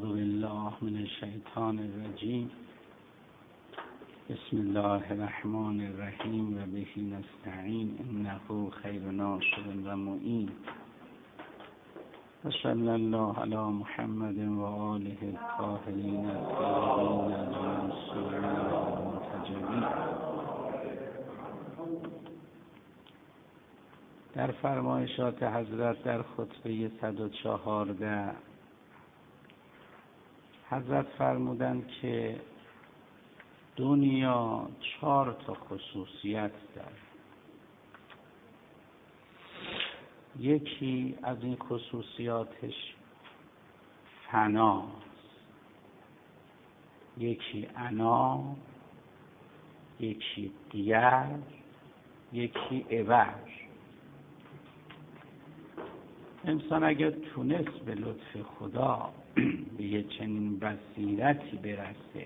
بالله من الشیطان الرجیم. بسم الله الرحمن الرحیم و به نستعین انه خیر ناصر و معین. و صلی الله علی محمد و آله الطاهرین الطاهرین المعصومین المنتجبین. در فرمایشات حضرت در خطبه 114 حضرت فرمودند که دنیا 4 خصوصیت دارد. یکی از این خصوصیاتش فناست، یکی عنا، یکی غیر، یکی عوض. انسان اگر تونست به لطف خدا به یه چنین بصیرتی برسه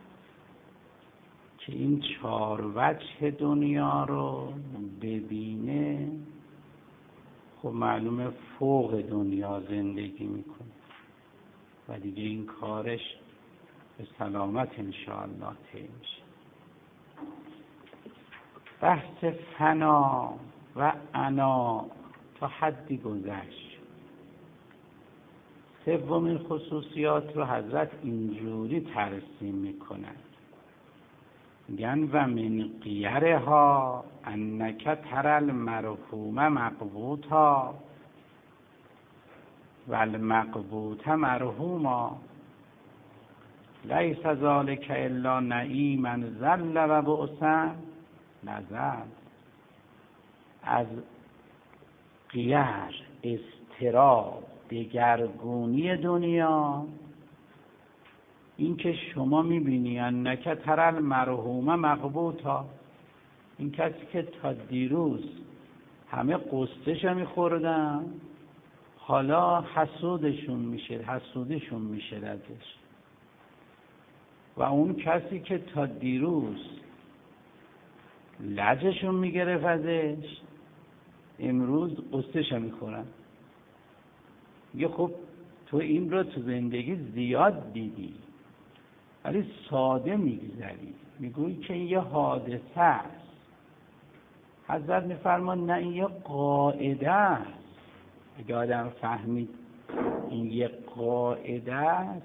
که این 4 وجه دنیا رو ببینه، خب معلومه فوق دنیا زندگی میکنه و دیگه این کارش به سلامت انشاءالله طی میشه. بحث فنا و عنا تا حدی گذشت. سومین خصوصیات رو حضرت اینجوری ترسیم میکنند، میگن و من غیرها انک تر المرحوم مقبوطا و المقبوط مرحوما لیس ذلک الا نعیما ذل و بؤسا نزل. از غیر، اضطراب، دگرگونی دنیا، این که شما میبینی انک تر المرحوم مقبوطا، این کسی که تا دیروز همه قصهش میخوردن حالا حسودشون میشه ازش، و اون کسی که تا دیروز لجشون میگرفت ازش امروز قصهش میخورن. میگه خب تو این رو تو زندگی زیاد دیدی ولی ساده میگذری، میگویی که یه حادثه است. حضرت میفرمان نه، این یه قاعده است. اگه آدم فهمید این یه قاعده است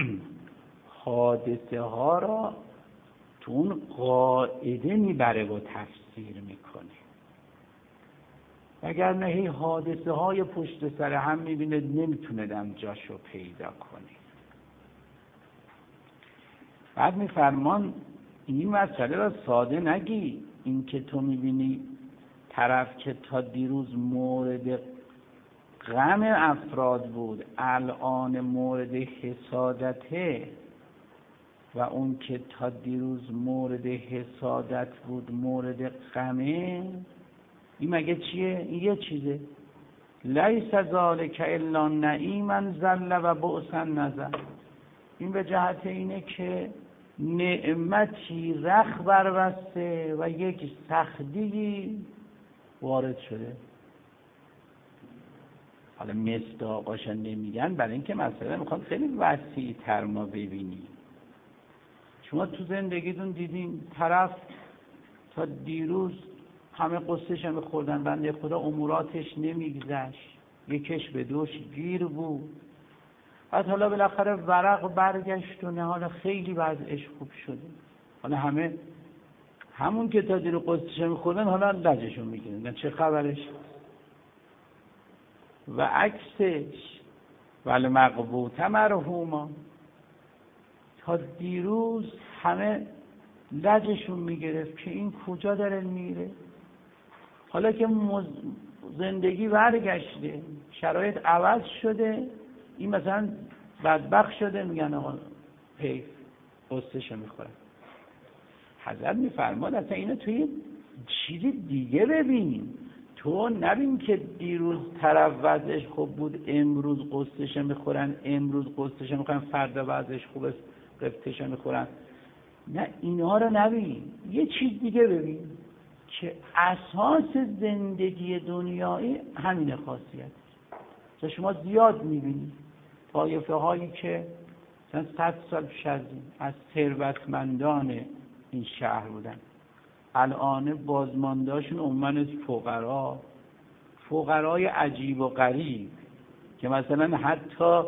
حادثه ها را تو اون قاعده میبره و تفسیر میکنه. اگر نه هی حادثه های پشت سر هم میبینه نمیتونه دم جاشو پیدا کنه. بعد میفرمان این مسئله را ساده نگی. این که تو میبینی طرف که تا دیروز مورد غم افراد بود الان مورد حسادته، و اون که تا دیروز مورد حسادت بود مورد غمه، این مگه چیه؟ این یه چیزه. لیس ذالک الا نعیما ذل و بؤسا نزل. این به جهت اینه که نعمتی رخ بربسته و یک سختی وارد شده. حالا مصداقاشو نمیگن برای اینکه مسئله میخواد خیلی وسیع تر ما ببینیم. شما تو زندگیتون دیدین طرف تا دیروز همه قصهش هم خوردن، بنده خدا اموراتش نمیگذشت، یکش به دوش گیر بود، بعد حالا بالاخره ورق برگشت و نه حالا خیلی وضعش خوب شده. حالا همون که تا دیروز قصهش هم خوردن حالا لجشون میگیرن چه خبرش. و عکسش ولی مقبوط مرحوما، تا دیروز همه لجشون میگرفت که این کجا داره میره، حالا که زندگی برگشته، شرایط عوض شده، این مثلا بدبخت شده، میگن آقا حیف قصهشو میخورن. حضرت میفرماد اصلا اینو توی چیزی دیگه ببین. تو نبین که دیروز طرف وضعش خوب بود امروز قصهشو میخورن، امروز قصهشو میخورن فردا وضعش خوبه قصهشو میخورن. نه، اینها رو نبین، یه چیز دیگه ببین که اساس زندگی دنیایی همین خاصیت. شما زیاد میبینید طایفه هایی که مثلا 100 سال پیش از ثروتمندان این شهر بودن، الان بازماندهاشون عموماً از فقرای عجیب و غریب که مثلا حتی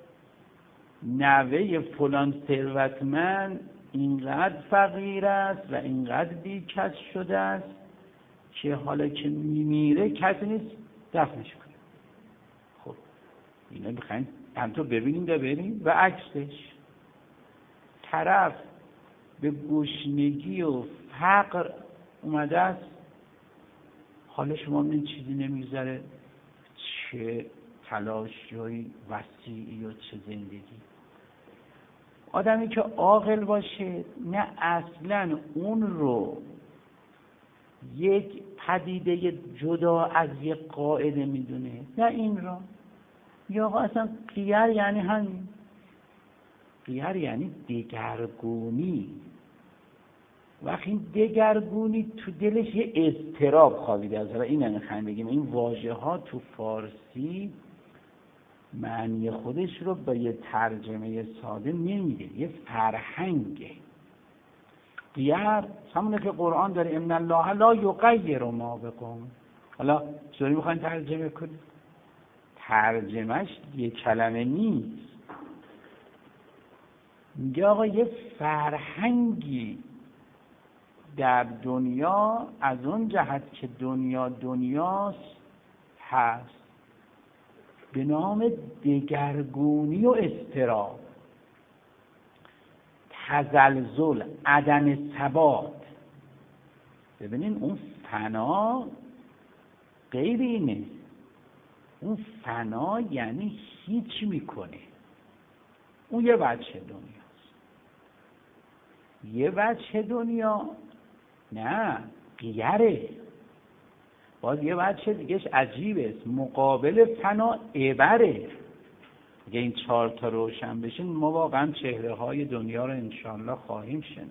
نوه فلان ثروتمند اینقدر فقیر است و اینقدر بیکس شده است که حالا که میمیره کسی نیست دفنش کنه. خب اینا میخواین هم تو ببینیم ده بریم و عکسش طرف به گشنگی و فقر اومده است، حالا شما این چیزی نمیگذره، چه تلاشی وسیعی و چه زندگی. آدمی که عاقل باشه نه اصلا اون رو یک پدیده جدا از یک قاعده میدونه، نه این را یا آقا اصلا قیر یعنی همین، قیر یعنی دگرگونی. وقتی این دگرگونی تو دلش یه اضطراب خوابیده است، این نمیخوایم بگیم این واژه ها تو فارسی معنی خودش رو با یه ترجمه ساده نمیده، یه فرهنگه. قیر همونه که قرآن داره ان الله لا یغیر ما بقوم. حالا چطوری میخواین ترجمه کنید؟ ترجمهش یه کلمه نیست، میگه آقا یه فرهنگی در دنیا از اون جهت که دنیا دنیاست هست به نام دگرگونی و اضطراب، تزلزل، عدم ثبات. ببینین اون فنا غیر اینه، اون فنا یعنی هیچ میکنه. اون یه وجه دنیاست. یه وجه دنیا نه قیره. باز یه وجه دیگهش عجیبه، مقابل فنا عبره. اگه این 4 تا روشن بشین ما واقعا چهره های دنیا رو انشاءالله خواهیم شناخت.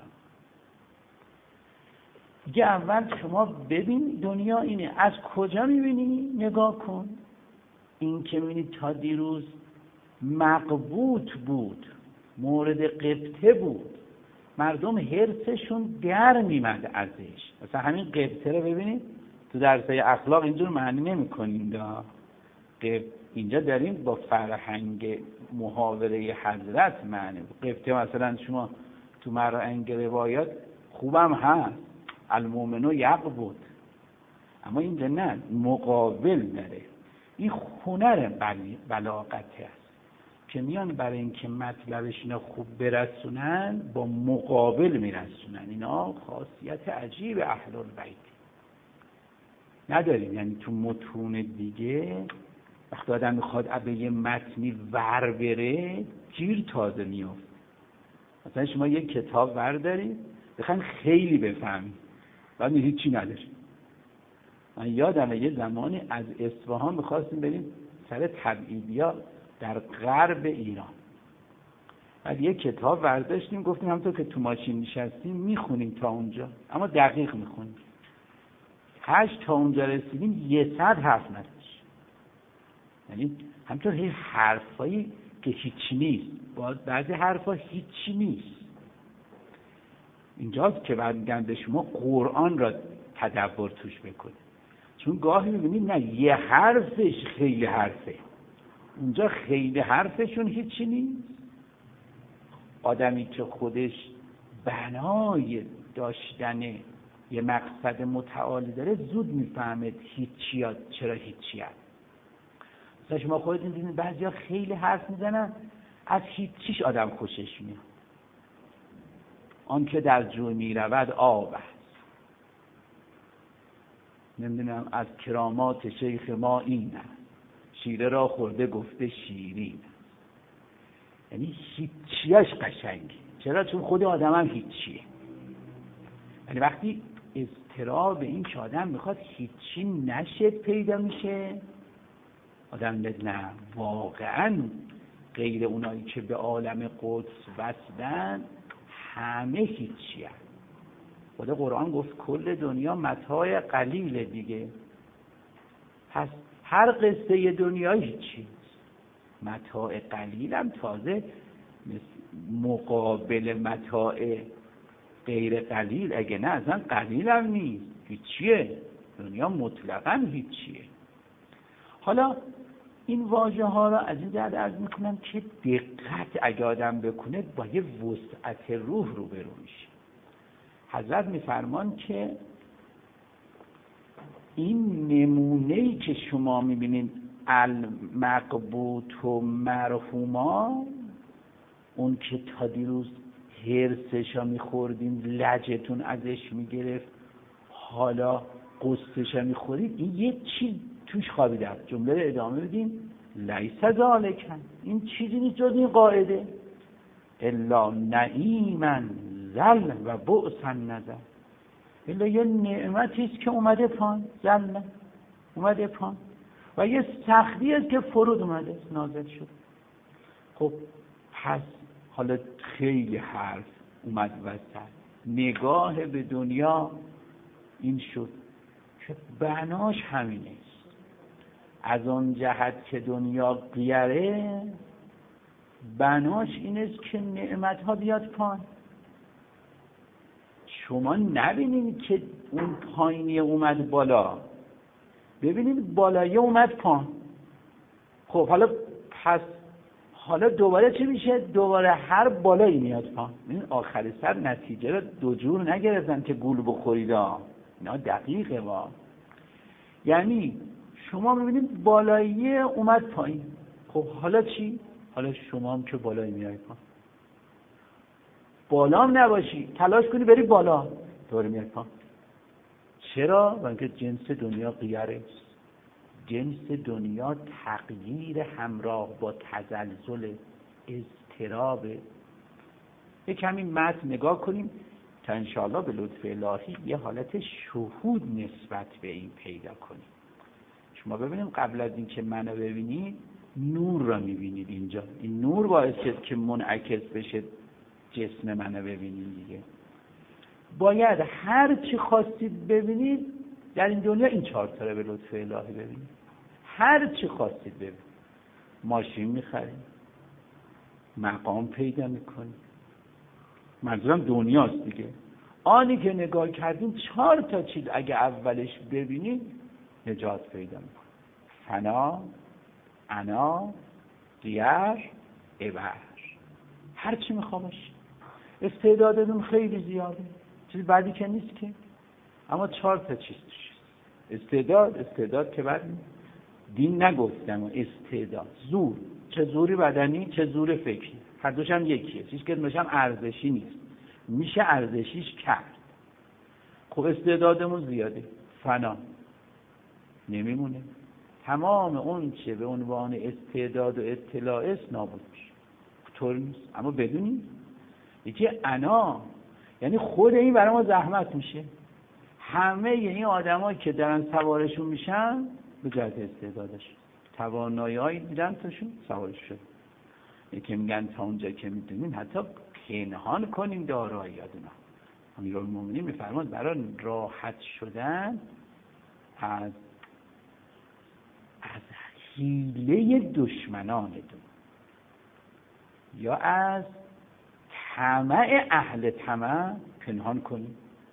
دیگه اول شما ببین دنیا اینه. از کجا میبینی؟ نگاه کن. این که میبینی تا دیروز مقبوط بود، مورد قبطه بود، مردم حرصشون در میمد ازش. مثلا همین قبطه رو ببینید تو درسای اخلاق اینجور معنی نمی کنیم. اینجا داریم با فرهنگ محاوره حضرت معنی. قبطه مثلا شما تو مراعن روایات خوبم هست، المؤمنو یقبض، اما اینجا نه، مقابل داره. این هنر بلاغته است که میان برای اینکه مطلبش اینا خوب برسونن با مقابل میرسونن. اینا خاصیت عجیب اهل البیت نداریم. یعنی تو متون دیگه وقتی آدم میخواد به یه متنی ور بره گیر تازه میفته. مثلا شما یک کتاب ور دارید بخواید خیلی بفهمید بعد هیچی نداره. من یادمه یه زمانی از اصفهان میخواستیم بریم سر تبعیدیا در غرب ایران، بعد یه کتاب برداشتیم گفتیم همونطور که تو ماشین نشستیم میخونیم تا اونجا، اما دقیق میخونیم. 8 تا اونجا رسیدیم 100 حرف نداشت. یعنی همونطور هی حرفایی که هیچی نیست، بعضی حرفا هیچی نیست. اینجاست که بعد میگن به شما قرآن را تدبر توش بکنید، چون گاهی میبینید نه یه حرفش خیلی حرفه، اونجا خیلی حرفشون هیچی نیست. آدمی که خودش بنای داشتن یه مقصد متعالی داره زود میفهمه هیچیات چرا هیچیات. مثلا شما خودتون دیدین بعضیا خیلی حرف میزنن از هیچیش آدم خوشش میاد. آن که در جو میرود آب است. نمیدونم از کرامات شیخ ما این است، شیره را خورده گفته شیرین. یعنی هیچیاش قشنگه. چرا؟ چون خود آدم هم هیچیه. یعنی وقتی اضطراب این که آدم میخواد هیچی نشه پیدا میشه، آدم نه واقعا غیر اونایی که به عالم قدس وصلن همه هیچی هست. خود قرآن گفت کل دنیا متاع قلیله دیگه. پس هر قصه دنیا هیچی، متاع قلیل هم تازه مقابل متاع غیر قلیل، اگه نه اصلا قلیل هم نیست، هیچیه، دنیا مطلقا هیچیه. حالا این واژه ها را از این جهت عرض میکنم که دقت اگه آدم بکنه با یه وسعت روح روبرو میشه. حضرت میفرمان که این نمونه‌ای که شما میبینید المقبوط و مرحوما، اون که تا دیروز هرسشا میخوردیم لجتون ازش میگرفت، حالا قصهشا میخورید، این یه چیز توش خوابیده است. جمله رو ادامه بدیم، لیس ذالکن، این چیزی نیست جز این قاعده، الا نعیما ذل و بؤسا نزل، الا یه نعمتی است که اومده پایین، ذل اومده پایین، و یه سختی است که فرود اومده نازل شد. خب پس حالا خیلی حرف اومد وسط، نگاه به دنیا این شد که بناش همینه است. از اون جهت که دنیا قیره، بناش این است که نعمت ها بیاد پایین. شما نبینید که اون پایینی اومد بالا، ببینید بالایی اومد پایین. خب حالا پس حالا دوباره چی میشه؟ دوباره هر بالایی میاد پایین. این آخر سر نتیجه رو دو جور نگرفتن که گول بخورید ها، اینا دقیقه با. یعنی شما میبینید بالایی اومد پایین، خب حالا چی؟ حالا شما هم که بالایی میای پایین، بالا هم نباشی تلاش کنی بری بالا، دوباره میای پایین. چرا؟ برای اینکه جنس دنیا غیره است. جنس دنیا تغییر همراه با تزلزل، اضطراب. یک کمی متن نگاه کنیم تا انشاءالله به لطف الهی یه حالت شهود نسبت به این پیدا کنیم. شما ببینیم قبل از این که منو ببینید نور را میبینید اینجا، این نور باعث شد که منعکس بشه جسم منو ببینید دیگه. باید هر چی خواستید ببینید در این دنیا این 4 تا به لطف الهی ببینید. هر چی خواستید ببینید. ماشین میخرید، مقام پیدا میکنید، منظورم دنیاست دیگه. آنی که نگاه کردیم 4 تا چیز اگه اولش ببینید نجات پیدا میکنید: فنا، انا، غیر، عبر. هر چی میخوا باشید. استعدادتون خیلی زیاده، چیز بعدی که نیست که، اما 4 تا چیز توش. استعداد که بعد دین نگفتم، استعداد، زور، چه زوری بدنی چه زور فکری، هر دوش هم یکیه، چیز که نشم ارزشی نیست، میشه ارزشیش کرد. خب استعدادمون زیاده، فنا نمیمونه، تمام اون چه به عنوان استعداد و اطلاع است نابود میشه. طور نیست. اما بدونید یکی انا، یعنی خود این برای ما زحمت میشه. همه این آدمایی که دارن سوارشون میشن به جهت استعدادش، توانایی‌هایی دیدن تاشون سوارش شد. یکی میگن تا اونجا که میدونیم حتی پنهان کنیم دارایی‌هاتون. امیرالمومنین میفرماد برای راحت شدن از حیله دشمنانتون یا از طمع اهل طمع پنهان کنیم.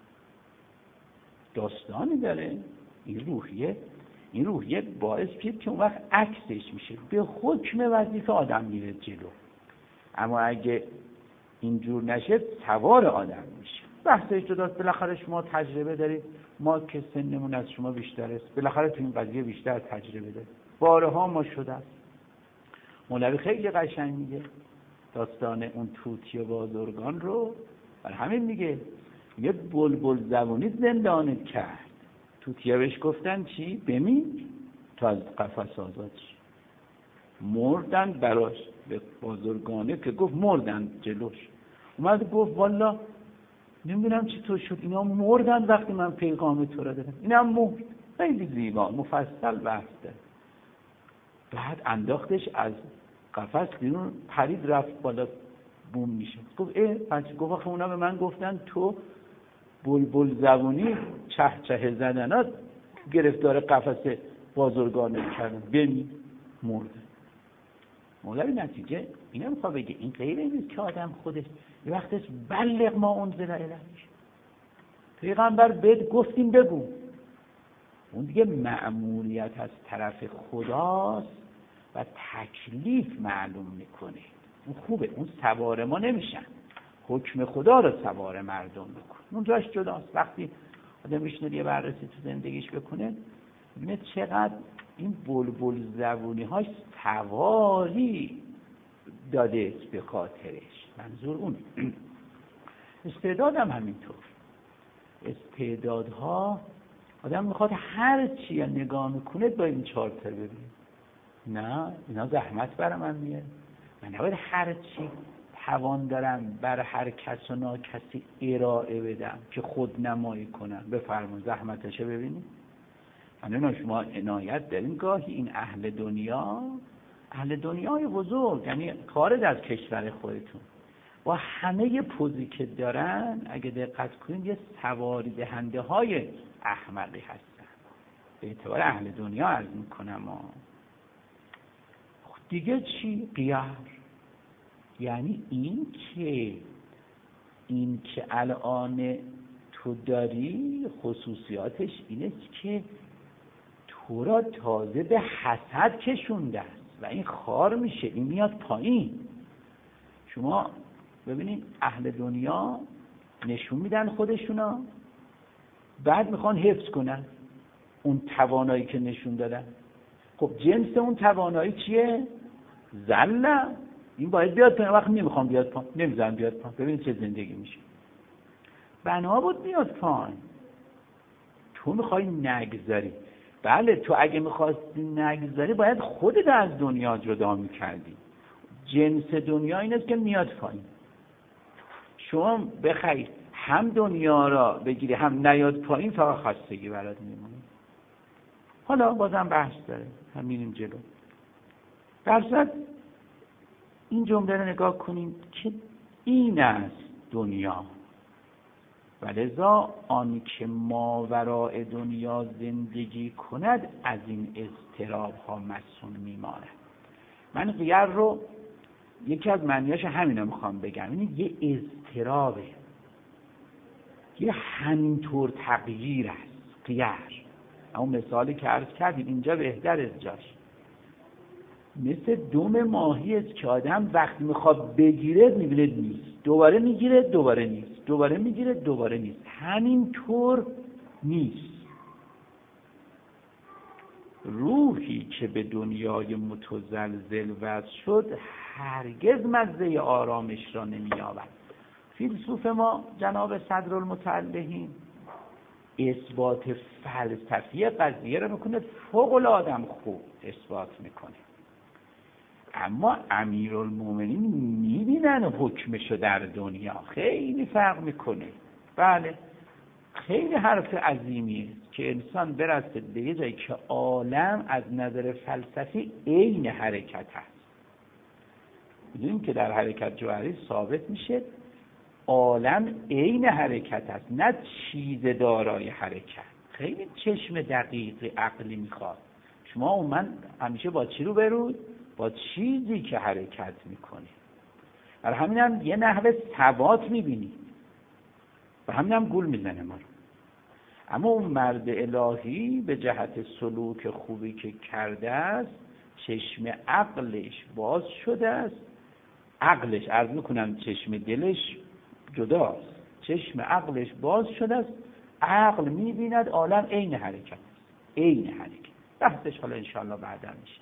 داستانی داره این روحیه باعث میشه که اون وقت عکسش میشه، به حکم وظیفه آدم میره جلو. اما اگه اینجور نشه سوار آدم میشه. بحثش جداست. بالاخره شما تجربه دارید، ما که سنمون از شما بیشتر است، بالاخره تو این قضیه بیشتر تجربه دارید، بارها ما شده است. مولوی خیلی قشنگ میگه داستان اون طوطی بازرگان رو، برای همین میگه بلبل زبونی زندانت کرد. طوطی‌ها بهش گفتن چی؟ بمیر تا از قفس آزاد شی. مردن براش، به بازرگانه که گفت مردن جلوش. اومد گفت والا نمیدونم چطور شد اینا مردن وقتی من پیغام تو را دادم. اینا هم مرد. خیلی زیبا مفصل بحث داره. بعد انداختش از قفس بیرون، پرید رفت بالا، بوم میشه. گفت گفت آخه اونا به من گفتن تو بلبل زبونی چه زدنات گرفتار قفس بازرگانه کردن، بمی مرده. مولوی نتیجه اینا میخواد بگه این غیر نیست که آدم خودش یه وقتش بلغ ما انزل الیک، پیغمبر بهت گفتیم بگو. اون دیگه مأموریت از طرف خداست و تکلیف معلوم میکنه. اون خوبه، اون سوار ما نمیشن، حکم خدا رو سوار مردم بکن. اون جاش جداست. وقتی آدم میشنه یه بررسی تو زندگیش بکنه ببینه چقدر این بلبل زبونی هاش سواری داده به خاطرش. منظور اونه. استعدادم همینطور. استعدادها آدم میخواد هر چی نگاه میکنه با این 4 تا ببینه. نه اینا زحمت برای من میاره. من نباید هر چی توان دارم بر هر کس و ناکسی ارائه بدم که خود نمایی کنم. بفرمون زحمتشه ببینید. یعنی شما عنایت دارین گاهی این اهل دنیای بزرگ، یعنی خارج از کشور خودتون، با همه پوزی که دارن اگه دقت کنید یه سواری دهنده های احمقی هستن. به اعتبار اهل دنیا عرض میکنم. دیگه چی؟ غیر. یعنی این که الان تو داری خصوصیاتش اینه که تو را تازه به حسد کشونده است و این خار میشه، این میاد پایین. شما ببینید اهل دنیا نشون میدن خودشونا، بعد میخوان حفظ کنن اون توانایی که نشون دادن. خب جنس اون توانایی چیه؟ ذله. این باید بیاد پایین، وقت نمیخوام بیاد پایین، نمیذارم بیاد پایین. ببینید چه زندگی میشه. بنا بود بیاد پایین. تو میخوای نگذاری. بله تو اگه میخواستی نگذاری باید خودت از دنیا جدا میکردی. جنس دنیا این است که میاد پایین. شما بخوای هم دنیا را بگیری هم نیاد پایین فقط خستگی برات میمونه. حالا بازم بحث داره، هم میریم جلو. درصد این جمله رو نگاه کنیم که این است دنیا و لذا آن که ماوراء دنیا زندگی کند از این اضطراب ها مسون میماند. من غیر رو یکی از معنیاش همینو میخوام بگم. این یه اضطرابه، یه همینطور تغییر است غیر. اما مثالی که عرض کردیم اینجا بهتر از جاش. مثل دم ماهی است که آدم وقتی میخواد بگیره میبینه نیست، دوباره میگیره دوباره نیست، دوباره میگیره دوباره نیست. همینطور نیست. روحی که به دنیای متزلزل وصل شد هرگز مزه آرامش را نمی‌یابد. فیلسوف ما جناب صدرالمتعلحین اثبات فلسفی قضیه را میکنه فوق‌العاده خوب اثبات میکنه. اما امیرالمومنین میبینن حکمشو در دنیا خیلی فرق میکنه. بله خیلی حرف عظیمیه که انسان برسه به یه جایی که عالم از نظر فلسفی عین حرکت هست. میدونیم که در حرکت جوهری ثابت میشه عالم عین حرکت هست، نه چیز دارای حرکت. خیلی چشم دقیق عقلی میخواد. شما من همیشه با چی رو برود؟ با چیزی که حرکت میکنه. برای همین هم یه نحوه ثبات میبینی و همین هم گول میزنه ما رو. اما اون مرد الهی به جهت سلوک خوبی که کرده است چشم عقلش باز شده است. عقلش عرض میکنم چشم دلش جداست. چشم عقلش باز شده است. عقل میبیند عالم عین حرکت است. عین حرکت. بحثش حالا انشاءالله بعدا میشه.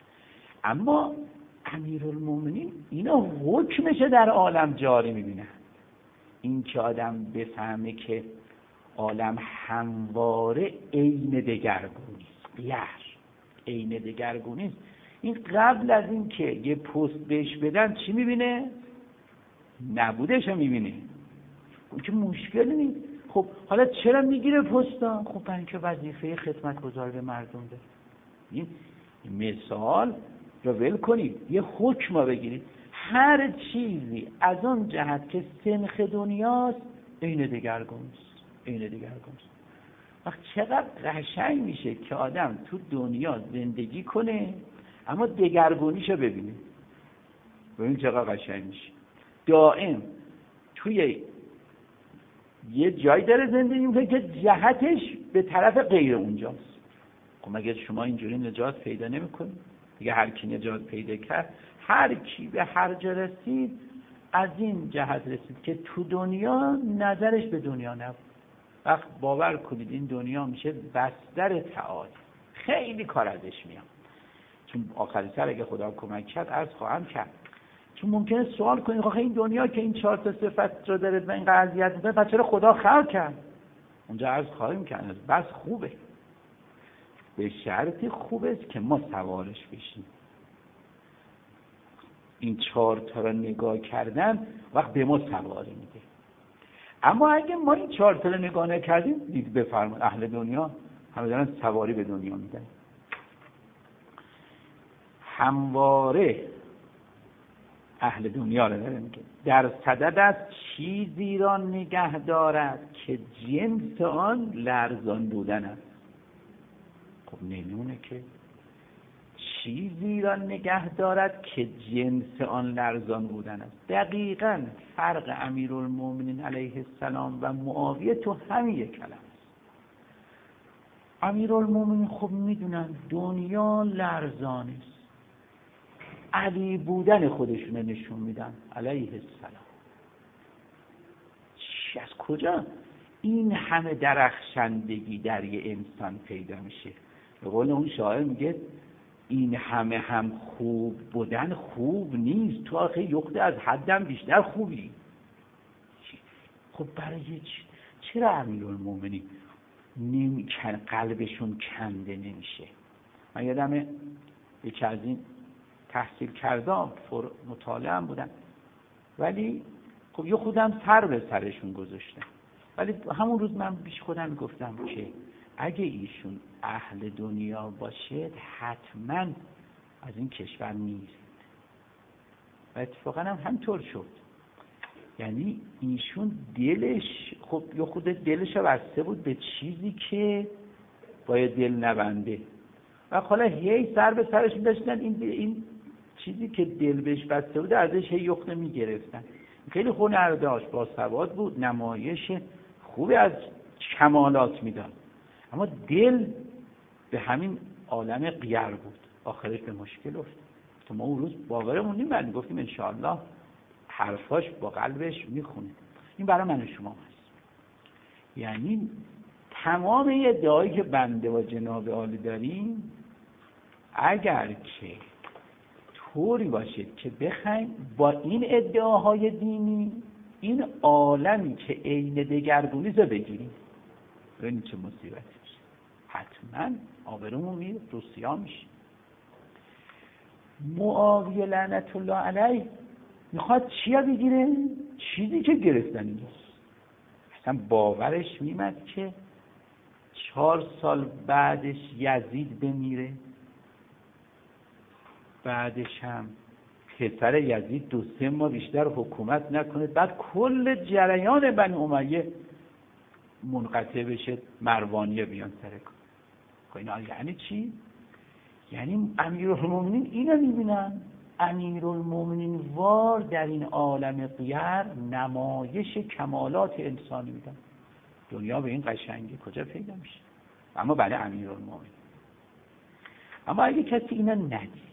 اما امیرالمومنین اینا حکمشه در عالم جاری میبینن. این که آدم بفهمه که عالم همواره عین دگرگونی است. عین دگرگونی است. این قبل از این که یه پست بهش بدن چی میبینه؟ نبودش هم میبینه. اون که مشکلی نیست. خب حالا چرا میگیره پستا؟ خب برای اینکه وظیفه خدمتگزار به مردم داره. این مثال رو ول کنید، یه حکم رو بگیرید. هر چیزی از اون جهت که سنخ دنیاست عین دگرگونیست. عین دگرگونیست. وقت چقدر قشنگ میشه که آدم تو دنیا زندگی کنه اما دگرگونیشو ببینه. ببین چقدر قشنگ میشه. دائم توی یه جایی داره زندگی میکنه که جهتش به طرف غیر اونجاست. خب مگه شما اینجوری نجات پیدا نمیکنید؟ دیگه هر کی نجات پیدا کرد، هر کی به هر جا رسید از این جهت رسید که تو دنیا نظرش به دنیا نبود. وقت باور کنید این دنیا میشه بستر تعالی، خیلی کار ازش میاد. چون آخری سر اگه خدا کمک کرد عرض خواهم کرد، چون ممکنه سوال کنید آخه این دنیا که این 4 تا صفت رو داره و این قضیت میکنه پس چرا خدا خلق کرد؟ اونجا عرض خواهیم کرد بس خوبه، به شرطی خوبه است که ما سوارش بشیم. این 4 تا رو نگاه کردن وقت به ما سواری میده. اما اگه ما این 4 تا رو نگاه نکردیم، دید بفرمایید اهل دنیا همه دارن سواری به دنیا میدن. همواره اهل دنیا رو داره میگه در صدد از چیزی را نگه دارد که جنس آن لرزان بودن است. خب نمیونه که چیزی را نگه دارد که جنس آن لرزان بودن است. دقیقاً فرق امیرالمومنین علیه السلام و معاویه تو همین کلمه است. امیرالمومنین خب میدونن دنیا لرزان است، علی بودن خودشونه نشون میدن علیه السلام. از کجا این همه درخشندگی در یه انسان پیدا میشه؟ به قول اون شاعر میگه این همه هم خوب بودن خوب نیست، تو آخه یخته از حدم بیشتر خوبی. خب برای چرا امیرالمومنین قلبشون کنده نمیشه؟ من یادمه یکی از این تحصیل کردم مطالعه هم بودن، ولی خب یه خودم سر به سرشون گذاشتم، ولی همون روز من بیش خودم گفتم که اگه ایشون اهل دنیا باشه حتما از این کشور میرید. و اتفاقا هم همطور شد. یعنی ایشون دلش خب یه خود دلش بسته بود به چیزی که باید دل نبنده و حالا هی سر به سرش می‌داشتن این چیزی که دل بهش بسته بود ازش هی یخته میگرفتن. خیلی هنر داشت، باسواد بود، نمایش خوبی از کمالات میداد، اما دل به همین عالم غیر بود، آخرش به مشکل افتاد. تو ما اون روز باورمون نمیاد، گفتیم انشاءالله حرفاش با قلبش میخونه. این برای من و شما هست. یعنی تمام ادعایی که بنده و جناب عالی داریم اگر که طوری باشید که بخوایم با این ادعاهای دینی این عالمی که عین دگرگونیست رو بگیریم، ببینید چه مصیبتی میشه. حتما آبرومون میره، روسیا میشه. معاویه لعنت الله علیه میخواد چیا بگیره؟ چیزی که گرفتنی نیست. اصلا باورش میمد که 4 سال بعدش یزید بمیره، بعدش هم پسر یزید 2-3 ماه بیشتر حکومت نکنه، بعد کل جریان بنی امیه منقطع بشه، مروانیه بیان سر کار. اینا یعنی چی؟ یعنی امیرالمومنین اینو میبینن، امیرالمومنین وار در این عالم غیر نمایش کمالات انسانی میدن. دنیا به این قشنگی کجا پیدا میشه؟ اما برای امیرالمومنین. اما اگه کسی اینا ندید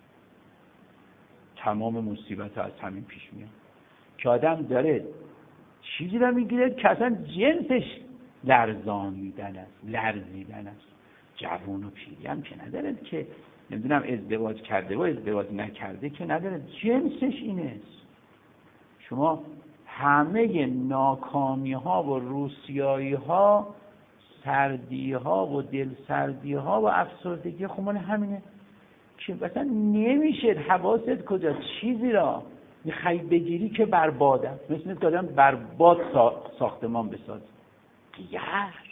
تمام مصیبت ها از همین پیش میاد که آدم داره چیزی رو میگیره که اصلا جنسش لرزانیدن است، لرزیدن است. جوان و پیری هم که نداره که نمیدونم ازدواج کرده و ازدواج نکرده که نداره، جنسش اینه است. شما همه ناکامی ها و روسیایی ها، سردی ها و دل سردی ها و افسردگی خب مال همینه که مثلا نمیشه حواست کجا چیزی را میخوای بگیری که برباد است. مثل اینکه آدم برباد ساختمان بسازه. غیر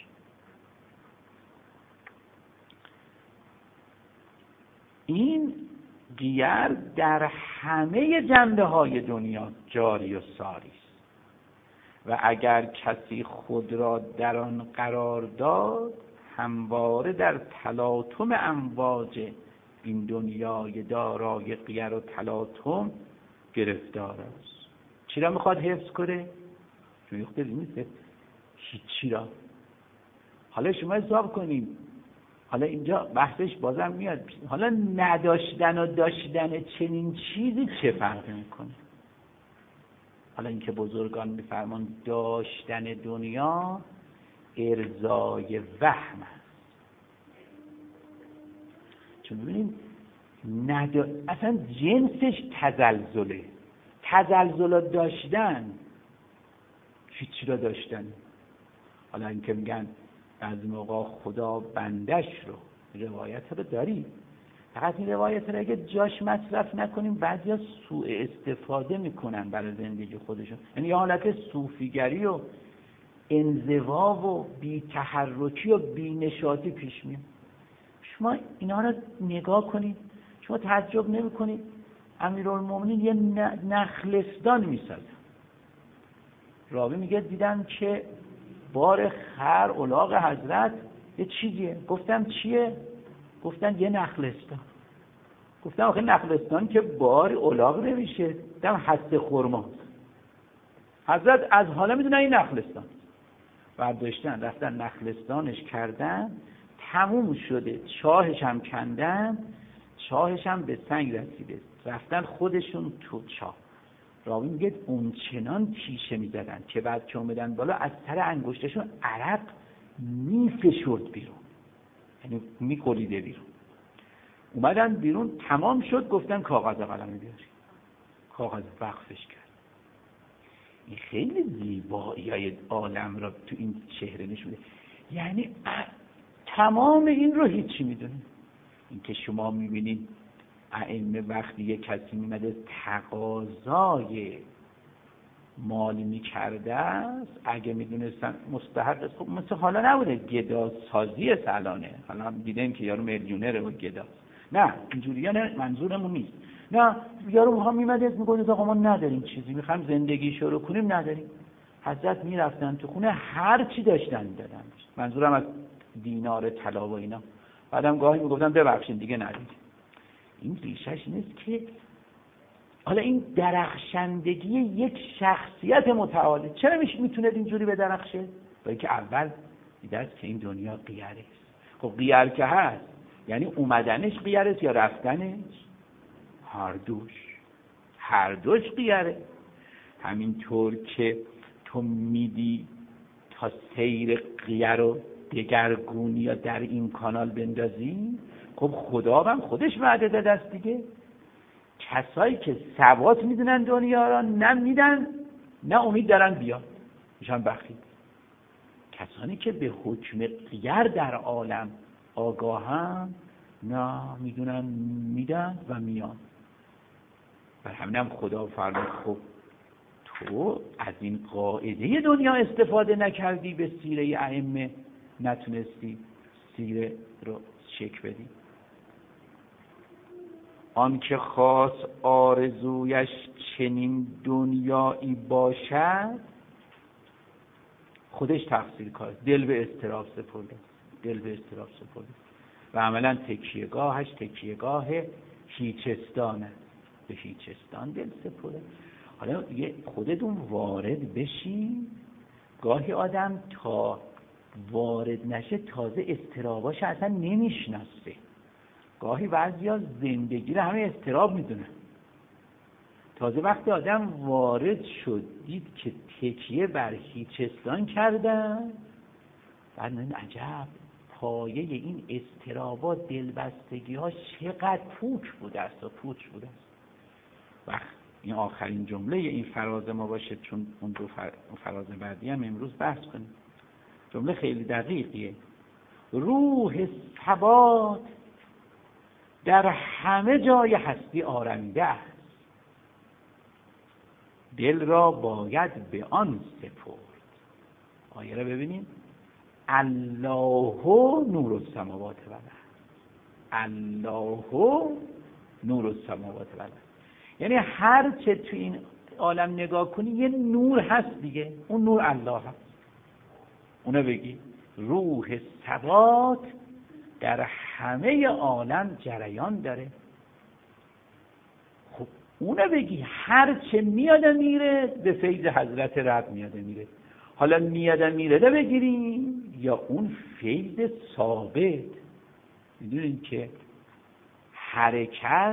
این غیر در همه جنبه های دنیا جاری و ساری است و اگر کسی خود را در آن قرار داد همواره در تلاطم امواج این دنیای دارای غیر و تلاطم گرفتار است. چی را میخواد حفظ کنه؟ چون یخته نیست هیچی را. حالا شما حساب کنیم، حالا اینجا بحثش بازم میاد، حالا نداشتن و داشتن چنین چیزی چه فرقی میکنه؟ حالا اینکه بزرگان میفرمان داشتن دنیا ارضای وهم است. چون ببینید اصلا جنسش تزلزله. تزلزل داشتن هیچی را داشتن. حالا اینکه میگن از موقع خدا بندش رو، روایت رو داریم، فقط این روایت رو اگه جاش مصرف نکنیم بعضیا سوء استفاده میکنن برای زندگی خودشون. یعنی یه حالت صوفیگری و انزوا و بی تحرکی و بی نشاطی پیش میاد. شما اینا رو نگاه کنید، شما تعجب نمی کنید امیرالمومنین یه نخلستان میسازه. راوی میگه دیدم که بار خر الاغ حضرت یه چیزیه. گفتم چیه؟ گفتن یه نخلستان. گفتم آخه نخلستان که بار الاغ نمیشه، دیدم هسته خرماست. حضرت از حالا میدونن این نخلستان. برداشتن رفتن نخلستانش کردن، تموم شده، چاهش هم کندن، چاهش هم به سنگ رسیده، رفتن خودشون تو چاه. راوی میگه اون چنان تیشه میزدن که بعد که اومدن بالا از سر انگشتشون عرق میفشرد بیرون، یعنی میکلیده بیرون. اومدن بیرون تمام شد، گفتن کاغذ قلم بیاری. کاغذ وقفش کرد. این خیلی زیبایی عالم را تو این چهره نشون میده. یعنی تمام این رو هیچی میدونه. این که شما میبینید ائمه وقتی یک کسی میمده تقاضای مالی میکرده است، اگه میدونستن مستحق است، خب مثل حالا نبوده گدا سازی سالانه، حالا دیدیم که یارو میلیونره و گدا، نه اینجوریه، نه منظورمون نیست. نه یارو ها میمده میگه آقا ما نداریم چیزی، میخوایم زندگی شروع کنیم، نداریم. حضرت میرفتن تو خونه هر چی داشتن دادن. منظورم از دینار طلا و اینا. بعدم گاهی میگفتن ببخشید دیگه ندید. این ریشش نیست که حالا این درخشندگی یک شخصیت متعالی چرا میتونه اینجوری به درخشه؟ برای که اول دیده است که این دنیا قیره است. خب قیر که هست یعنی اومدنش قیر است یا رفتنش؟ هر دوش قیره. همینطور که تو میدی تا سیر قیر و دگرگونی یا در این کانال بندازی، خب خدا هم خودش وعده داده است دیگه. کسایی که ثبات میدونن دنیا را نمیدن، نه امید دارن بیاد، میشن بخیل. کسانی که به حکم قیر در عالم آگاهن، نه میدونن میدن و میان. و همینم خدا فرمود خب تو از این قاعده دنیا استفاده نکردی، به سیره ائمه نتونستی سیره رو شک بدی. آن که خاص آرزویش چنین دنیایی باشد، خودش تقصیر کار، دل به اضطراب سپرده، و عملا تکیهگاهش تکیهگاه هیچستانه، به هیچستان دل سپرده. حالا خودتون وارد بشی، گاهی آدم تا وارد نشه تازه اضطراباش اصلا نمیشناسه. گاهی بعضیا زندگی رو همه اضطراب میدونن، تازه وقتی آدم وارد شد دید که تکیه بر هیچستان کردن، بعد این عجب پایه این اضطرابات، دلبستگی ها چقدر پوچ بوده است. وقت این آخرین جمله این فراز ما باشه، چون اون فراز بعدی هم امروز بحث کنیم. جمله خیلی دقیقیه. روح ثبات در همه جای هستی آرمیده است، دل را باید به آن سپرد. آیه را ببینید، الله نور السماوات و الارض، الله نور السماوات و الارض. یعنی هر چه تو این عالم نگاه کنی یه نور هست دیگه، اون نور الله هست. اونو بگی روح ثبات در همه عالم جریان داره. خب اونو بگی هر چه میاد میره به فیض حضرت رب میاد میره. حالا میاد میره رو بگیریم یا اون فیض ثابت. میدونین که حرکت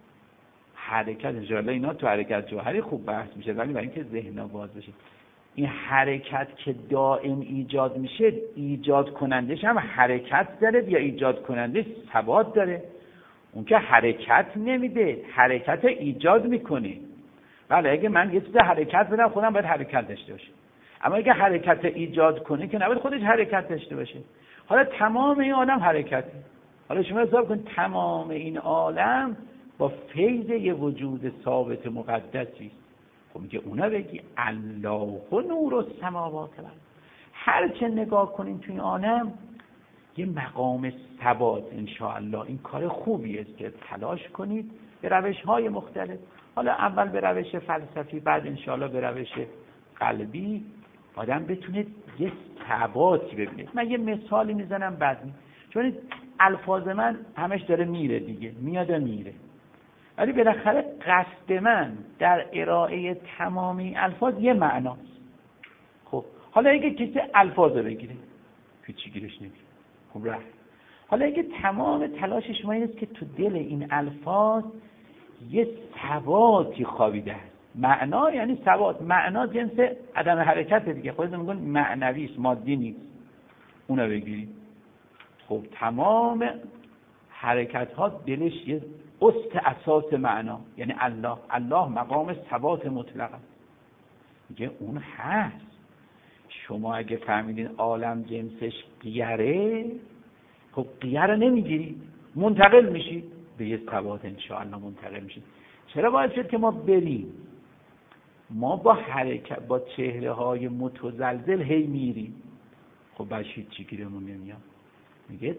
انشاءالله اینا تو حرکت جوهری خوب بحث میشه، ولی برای اینکه ذهن‌ها باز بشه، این حرکت که دائم ایجاد میشه، ایجاد کنندش هم حرکت داره یا ایجاد کنندش ثبات داره؟ اون که حرکت نمیده، حرکت ایجاد میکنه. بله اگه من یه چیز حرکت بدم خودم باید حرکت داشته باشه، اما اگه حرکت ایجاد کنه که نباید خودش حرکت داشته باشه. حالا تمام این عالم حرکته. حالا شما حساب کن تمام این عالم با فیض یه وجود ثابت مقدسی است. خب میگه اونا بگی الله و نور السماوات و الارض. هر چه نگاه کنین توی عالم یه مقام ثبات. انشاءالله این کار خوبی است که تلاش کنید به روش‌های مختلف. حالا اول به روش فلسفی، بعد انشاءالله به روش قلبی آدم بتونه یه ثباتی ببینه. من یه مثالی میزنم بعد چون الفاظ من همش داره میره دیگه، میاد و میره، ولی بالاخره قصد من در ارائه تمامی الفاظ یه معناست. خب حالا اگه کسی الفاظ رو بگیره هیچی گیرش نمیاد، خب رفت. حالا اگه تمام تلاش شما این است که تو دل این الفاظ یه ثباتی خوابیده است. معنا یعنی ثبات، معنا جنس عدم حرکت دیگه، خودتون میگن معنوی است، مادی نیست. اونو بگیرید. خب تمام حرکت ها دلش یه اساس معنا، یعنی الله مقام ثبات مطلق است. میگه اون هست. شما اگه فهمیدین عالم جنسش قیره، خب قیره رو نمیگیرید، منتقل میشید به یه ثبات. انشاءالله منتقل میشید. چرا باید شد که ما بریم؟ ما با حرکت، با چهره های متزلزل هی میریم. خب بشید چی گیرمون نمیاد؟ میگه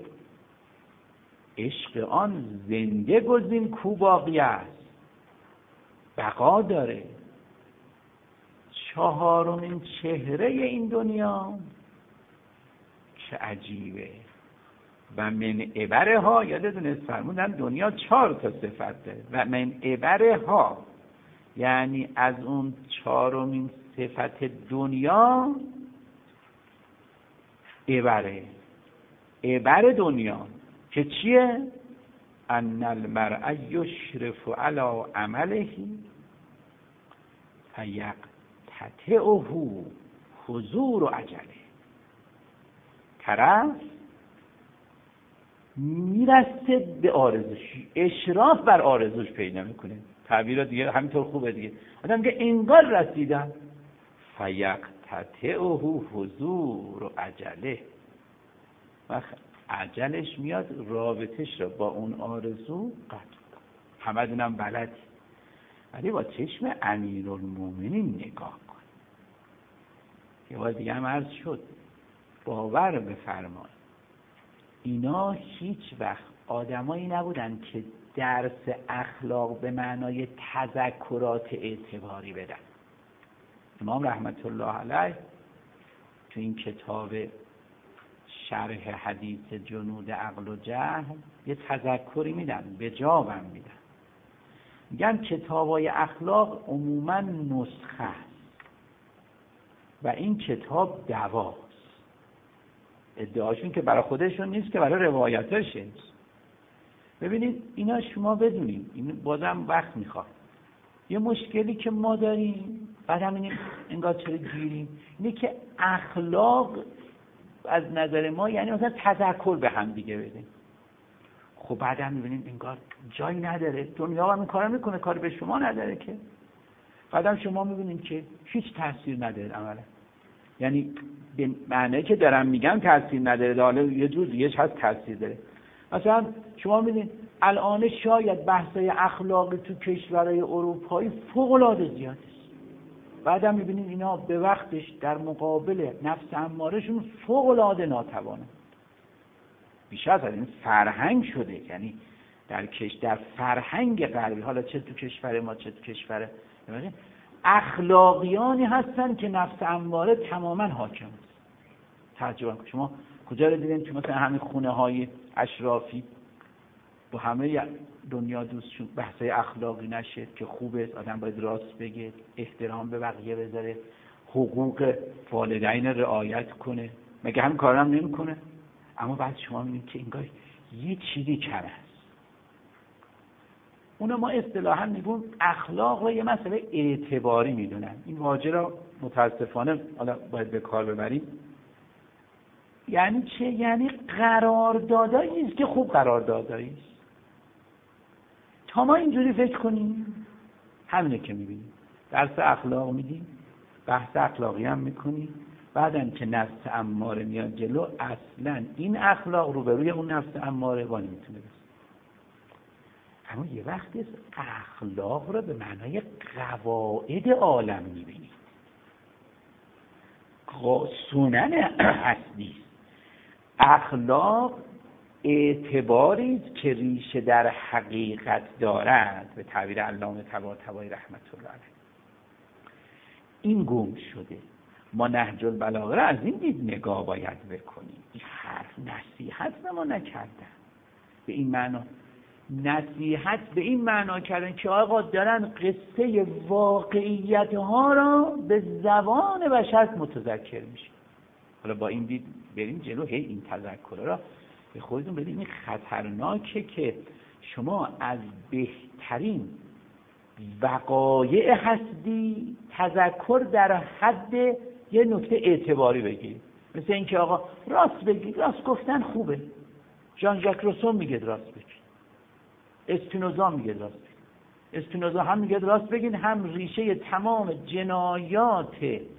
عشق آن زنده گزین کو باقی است، بقا داره. چهارمین چهره این دنیا چه عجیبه. و من عبره ها، یادتونه فرمودن دنیا 4 تا صفت داره. و من عبره ها یعنی از اون 4مین صفت دنیا عبر دنیا که چیه؟ ان المرء یشرف علی عمله فیقتطعه حضور عجله. طرف میرسه به آرزوش، اشراف بر آرزوش پیدا میکنه. تعبیر دیگه همینطور خوبه دیگه. آدم میگه انگار رسیدم. فیقتطعه حضور عجله. عجلش میاد رابطش رو با اون آرزو قطع. همه دونم بلدی، ولی با چشم امیرالمومنین نگاه کن. یه بار دیگه هم عرض شد، باور بفرمایید اینا هیچ وقت آدمایی نبودن که درس اخلاق به معنای تذکرات اعتباری بدن. امام رحمت الله علیه تو این کتاب شرح حدیث جنود عقل و جهل یه تذکری میدن، به جابم میدن. میگن کتابای اخلاق عموما نسخه است و این کتاب دواست. ادعاشون که برای خودشون نیست، که برای روایتاشه. ببینید اینا شما بدونید، این بازم وقت میخواد. یه مشکلی که ما داریم بعد هم انگار چرا گیریم اینه که اخلاق از نظر ما یعنی مثلا تذکر به هم دیگه بدیم. خب بعد هم میبینیم انگار جایی نداره. دنیا هم این کارو میکنه، کاری به شما نداره که. بعد هم شما میبینیم که هیچ تاثیر نداره عملا. یعنی به معنی که دارم میگم تاثیر نداره، حالا یه جور دیگه هست تاثیر داره. مثلا شما میبینید الان شاید بحثای اخلاقی تو کشورهای اروپایی فوق العاده زیاده. بعدم میبینید اینا به وقتش در مقابل نفس امارهشون فوق العاده ناتوانه. بیشتر از این فرهنگ شده، یعنی در فرهنگ غربی، حالا چه تو کشور ما چه تو کشور اخلاقیانی هستن که نفس اماره تماما حاکم است. تعجب کنید شما کجا رو دیدین که مثلا همین خونه های اشرافی با همه دنیا دوست شد، بحثای اخلاقی نشه که خوبه آدم باید راست بگه، احترام به بقیه بذاره، حقوق والدین رعایت کنه، مگه همین کارا هم نمیکنه؟ اما بعد شما میبینید که انگار یه چیزی کم است. اونو ما اصطلاحاً میگیم اخلاق رو یه مسئله اعتباری میدونن. این واژه را متاسفانه حالا باید به کار ببریم. یعنی چه؟ یعنی قراردادایی است که خوب قراردادایی است. تا ما اینجوری فکر کنیم همینه که میبینیم. درس اخلاق میدیم، بحث اخلاقی هم میکنیم، بعدن که نفس اماره میاد جلو، اصلا این اخلاق رو به روی اون نفس اماره وانی میتونه بسید. اما یه وقتی است اخلاق رو به معنای قواعد عالم میبینید. سنن اصلی اخلاق اعتباری است که ریشه در حقیقت دارد، به تعبیر علامه طباطبایی رحمت الله علیه. این گم شده. ما نهج البلاغه را از این دید نگاه باید بکنیم. این حرف نصیحت به ما نکردن. به این معنا نصیحت به این معنا کردن که آقا دارن قصه واقعیت ها را به زبان بشر متذکر میشه. حالا با این دید بریم جلو، هی این تذکر را به خودتون بدید. این خطرناکه که شما از بهترین وقایع هستی تذکر در حد یه نکته اعتباری بگیرید. مثل اینکه آقا راست بگید، راست گفتن خوبه. ژان ژاک روسو میگه راست بگید، اسپینوزا میگه راست بگید. اسپینوزا هم میگه راست بگید، هم ریشه تمام جنایات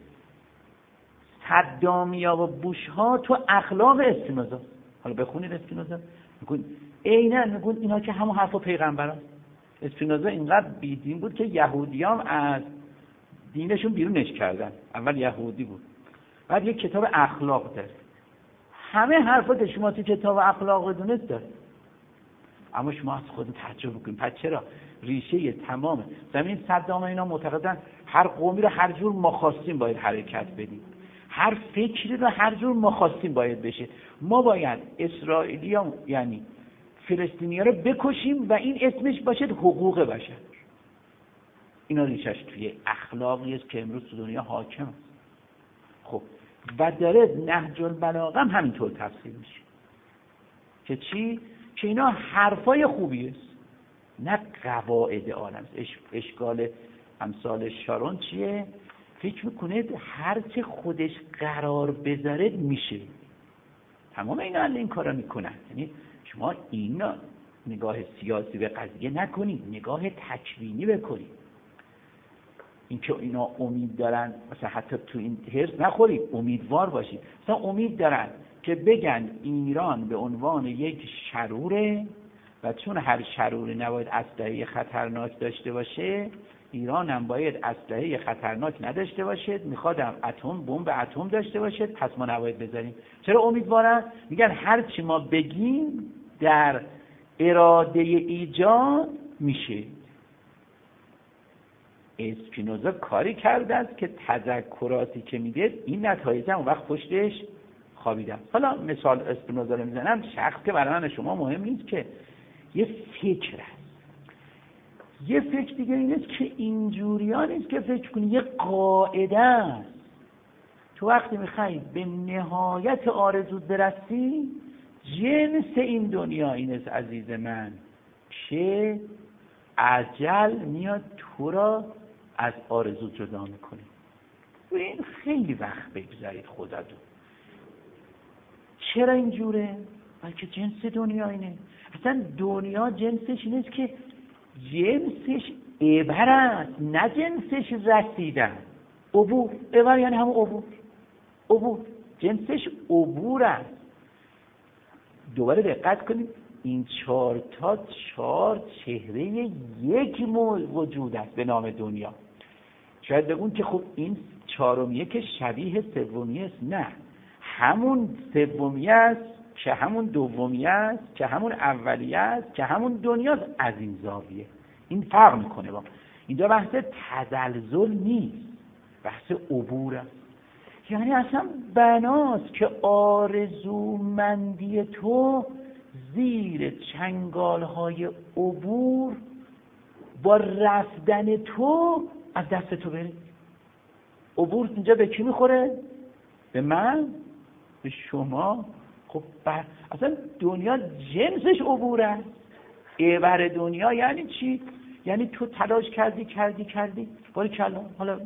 صدامیا و بوش ها تو اخلاق اسپینوزا. حالا بخونید اسپینوزا، میگن عیناً میگن اینا که همون حرف پیغمبران. اسپینوزا اینقدر بیدین بود که یهودیام از دینشون بیرونش کردن. اول یهودی بود، بعد یک کتاب اخلاق داره، همه حرفا که شما تو کتاب اخلاق دونست داره. اما شما از خود تعجب کنید، پس چرا ریشه تمام زمین صدام اینا معتقدن هر قومی رو هر جور ما خواستیم باید حرکت بدیم، هر فکری رو هر جور ما خواستیم باید بشه. ما باید اسرائیلیان یعنی فلسطینی‌ها رو بکشیم و این اسمش باشه حقوق بشر. اینا ریشش توی اخلاقی است که امروز تو دنیا حاکم است. خب و داره نهج البلاغه هم همینطور تفسیر میشه که چی؟ که اینا حرفای خوبی است نه قواعد عالم. اشکال امثال شارون چیه؟ فکر میکنه هر چه خودش قرار بذاره میشه. تمام اینا این کارا میکنن. یعنی شما اینا نگاه سیاسی به قضیه نکنید، نگاه تکوینی بکنید. اینکه اینا امید دارن مثلا حتی تو این حرص نخورید، امیدوار باشید. مثلا امید دارن که بگن ایران به عنوان یک شروره و چون هر شروری نباید اسلحه خطرناک داشته باشه، ایران هم باید اسلحه خطرناک نداشته باشه، میخوادم بمب اتم داشته باشه، پس ما نباید بذاریم. چرا امیدوارن؟ میگن هر چی ما بگیم در اراده ایجاد میشه. اسپینوزا کاری کرده است که تذکراتی که میده این نتایج هم وقت پشتش خوابیدم. حالا مثال اسپینوزا رو میزنم، شخص که برای من شما مهم نیست، که یه فکر است. یه فکر دیگه این است که اینجوریان است که فکر کنی یه قاعده است. تو وقتی میخوایی به نهایت آرزوت برسی، جنس این دنیا این است عزیز من که اجل میاد تو را از آرزو جدا میکنه. و این خیلی وقت بگذارید خودتون. چرا اینجوره؟ بلکه جنس دنیا اینه. اصلا دنیا جنسش اینه که جنسش عبر است، نه جنسش رسیدن. عبور، عبر یعنی همون عبور جنسش عبور است. دوباره دقت کنید، این 4 چهره یک وجود است به نام دنیا. شاید بگون که خب این 4میه که شبیه سومیه است. نه، همون سومیه است که همون دومیه است که همون اولیه است که همون دنیاست. از این زاویه این فرق میکنه. با اینجا بحث تزلزل نیست، بحث عبور است. یعنی اصلا بناست که آرزومندی تو زیر چنگالهای عبور با رفتن تو از دست تو بره. عبور اینجا به کی میخوره؟ به من، به شما. خب اصلا دنیا جنسش عبور است. عبر دنیا یعنی چی؟ یعنی تو تلاش کردی باری کلا، حالا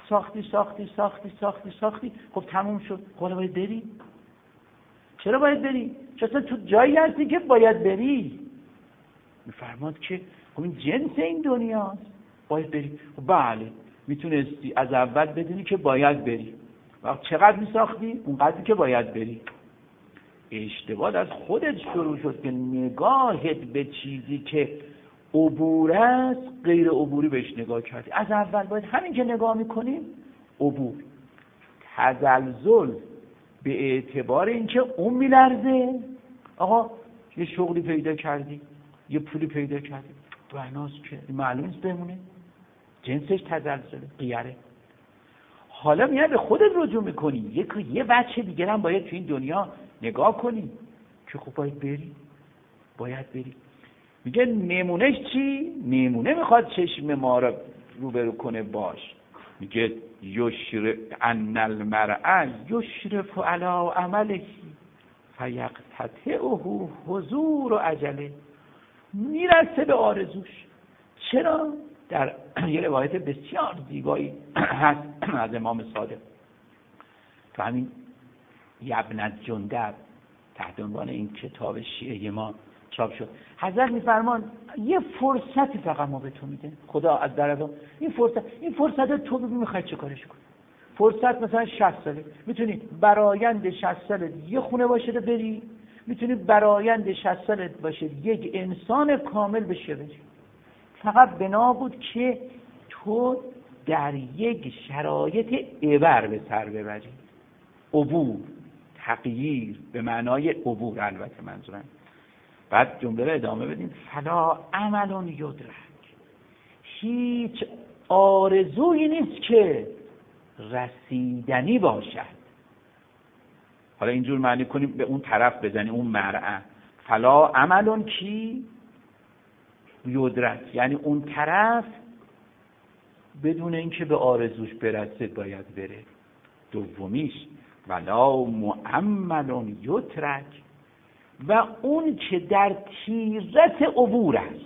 ساختی خب تموم شد. حالا باید بری. چرا باید بری؟ چون تو جایی هستی که باید بری. میفرماد که خب این جنس این دنیاست، باید بری. بله میتونستی از اول بدونی که باید بری. وقت چقدر میساختی؟ اونقدری که باید بری. اشتباه از خودت شروع شد که نگاهت به چیزی که عبور است غیر عبوری بهش نگاه کردی. از اول باید همین که نگاه میکنیم عبور. تزلزل به اعتبار اینکه اون میلرزه. آقا یه شغلی پیدا کردی، یه پولی پیدا کردی، بناس که معلوم نیست بمونه، جنسش تزلزله، قیره. حالا میاد به خودت رجوع میکنی، یه بچه دیگه هم باید تو این دنیا نگاه کنی که خب باید بری. میگه نمونهش چی؟ نمونه میخواد چشم ما رو روبرو کنه باش. میگه ان المرء یشرف علی عمله فیقتطعه حضور و عجله. میرسه به آرزوش. چرا؟ در یه روایت بسیار زیبایی هست از امام صادق تو همین ابن جندب تحت عنوان این کتاب شیعه ما چاپ شد. حضرت میفرمان یه فرصتی فقط ما به تو میده، خدا از درجه این فرصت تو ببین میخوای چه کارش کنی. فرصت مثلا 60 ساله، میتونی برآیند 60 سالت یه خونه باشه بری، میتونی برآیند 60 سالت باشه یک انسان کامل بشه بری. فقط بنا بود که تو در یک شرایط عبر به سر ببری. عبور، تغییر به معنای عبور البته منظورم. بعد جمله رو ادامه بدیم. فلا عمل یدرک. هیچ آرزویی نیست که رسیدنی باشد. حالا اینجور معنی کنیم به اون طرف بزنیم، اون مرعه. فلا عمل کی یدرک، یعنی اون طرف بدون اینکه به آرزوش برسه باید بره. دومیش ولا مؤمل یترک، و اون که در تیرت عبور است.